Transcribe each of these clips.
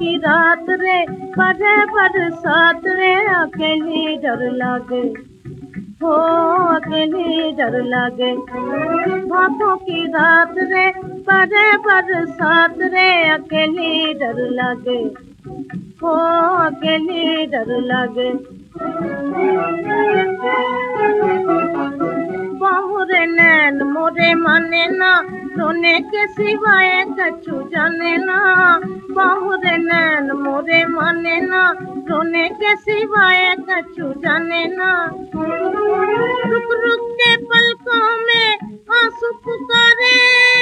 की रात रे पड़े बरसात रे अकेली डर लागे हो अकेली डर लागे। भादों की रात रे पड़े बरसात रे अकेली डर लागे हो अकेली डर लागे। बहुरे नैन मोरे माने ना रोने के सिवाय कछु जाने ना। बहुरे नैन मोरे माने ना रोने के सिवाय कछु जाने ना। रुक रुक के पलकों में आंसू पुकारे,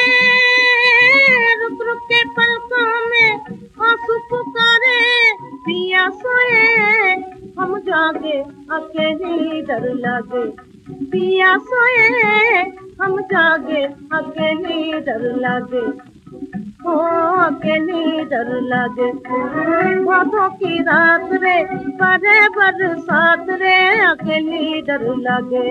रुक रुक के पलकों में आंसू पुकारे। पिया सोए हम जागे अकेली डर लागे, पिया सोए हम जागे अकेली डर लागे हो अकेली डर लागे। भादों की रात रे पड़े बरसात रे अकेली डर लागे।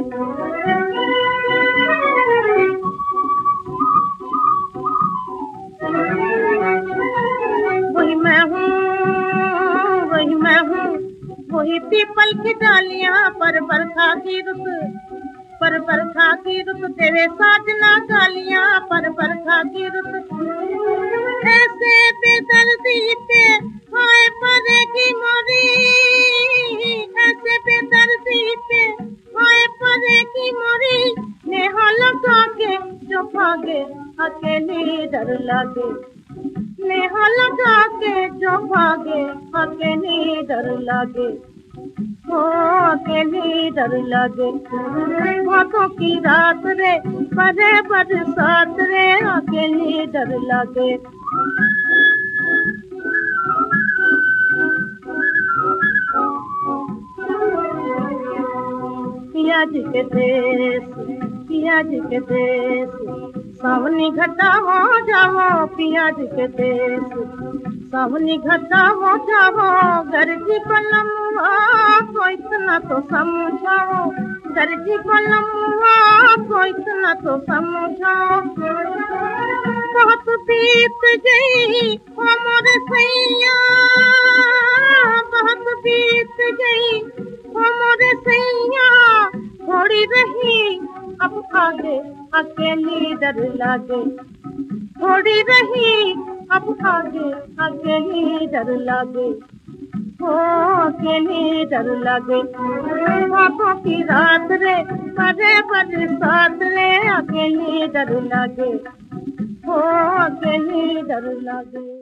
वही मैं हूँ, वही मैं हूँ, वही पीपल की डालियाँ पर बरखा की रुत, पर बरखा की रुत तेरे साजना गालियाँ पर बरखा की रुत। ऐसे बेदर्दी पे हाय पड़ेगी मोरी, ऐसे बेदर्दी पे हाय पड़ेगी मोरी। नेहा लगा के जो भागे अकेली डर लागे, नेहा लगा के जो भागे अकेली डर लागे हो अकेली डर लागे। भादों की रात रे पड़े बरसात रे अकेली डर लागे। पिया जी के देश, पिया जी के देश, सावनी घटा हो जाओ पिया जी के देश, सावनी घटा हो जाओ। गर्जी बलमुआ को इतना तो समझाओ, गर्जी बलमुआ को इतना तो समझाओ। बहुत बीत गई हो मोरे सैया, बहुत बीत गई हो मोरे सैया। थोड़ी रही अब आगे अकेली डर लागे, थोड़ी रही अब आगे अकेली डर लागे हो अकेली डर लागे। भादों की रात रे पड़े बरसात रे अकेली डर लागे हो अकेली डर लागे।